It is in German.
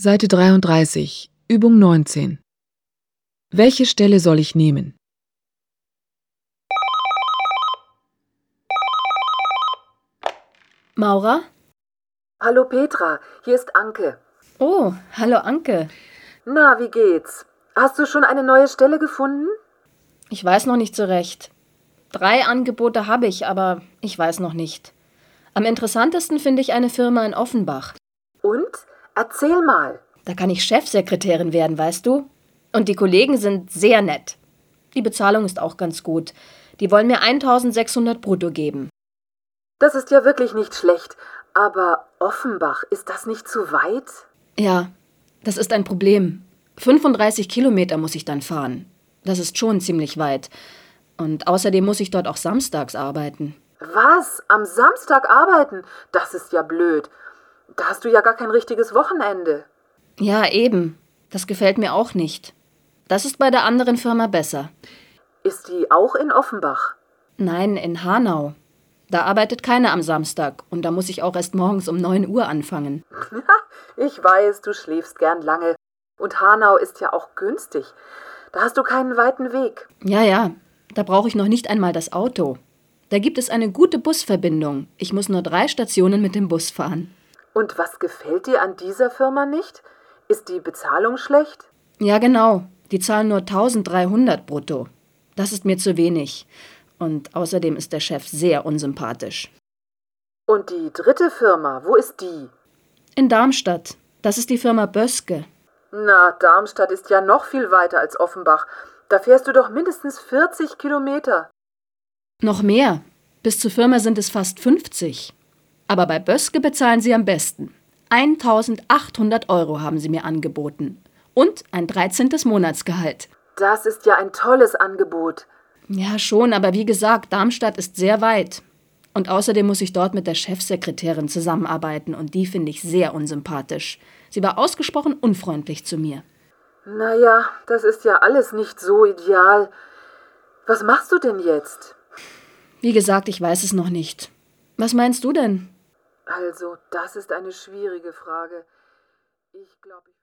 Seite 33, Übung 19. Welche Stelle soll ich nehmen? Maura? Hallo Petra, hier ist Anke. Oh, hallo Anke. Na, wie geht's? Hast du schon eine neue Stelle gefunden? Ich weiß noch nicht so recht. 3 Angebote habe ich, aber ich weiß noch nicht. Am interessantesten finde ich eine Firma in Offenbach. Und? Erzähl mal. Da kann ich Chefsekretärin werden, weißt du? Und die Kollegen sind sehr nett. Die Bezahlung ist auch ganz gut. Die wollen mir 1.600 brutto geben. Das ist ja wirklich nicht schlecht. Aber Offenbach, ist das nicht zu weit? Ja, das ist ein Problem. 35 Kilometer muss ich dann fahren. Das ist schon ziemlich weit. Und außerdem muss ich dort auch samstags arbeiten. Was? Am Samstag arbeiten? Das ist ja blöd. Da hast du ja gar kein richtiges Wochenende. Ja, eben. Das gefällt mir auch nicht. Das ist bei der anderen Firma besser. Ist die auch in Offenbach? Nein, in Hanau. Da arbeitet keiner am Samstag und da muss ich auch erst morgens um 9 Uhr anfangen. Ich weiß, du schläfst gern lange. Und Hanau ist ja auch günstig. Da hast du keinen weiten Weg. Ja, da brauche ich noch nicht einmal das Auto. Da gibt es eine gute Busverbindung. Ich muss nur 3 Stationen mit dem Bus fahren. Und was gefällt dir an dieser Firma nicht? Ist die Bezahlung schlecht? Ja, genau. Die zahlen nur 1.300 brutto. Das ist mir zu wenig. Und außerdem ist der Chef sehr unsympathisch. Und die dritte Firma, wo ist die? In Darmstadt. Das ist die Firma Böske. Na, Darmstadt ist ja noch viel weiter als Offenbach. Da fährst du doch mindestens 40 Kilometer. Noch mehr. Bis zur Firma sind es fast 50. Aber bei Böske bezahlen sie am besten. 1.800 € haben sie mir angeboten. Und ein 13. Monatsgehalt. Das ist ja ein tolles Angebot. Ja, schon, aber wie gesagt, Darmstadt ist sehr weit. Und außerdem muss ich dort mit der Chefsekretärin zusammenarbeiten und die finde ich sehr unsympathisch. Sie war ausgesprochen unfreundlich zu mir. Naja, das ist ja alles nicht so ideal. Was machst du denn jetzt? Wie gesagt, ich weiß es noch nicht. Was meinst du denn? Also, das ist eine schwierige Frage. Ich glaube,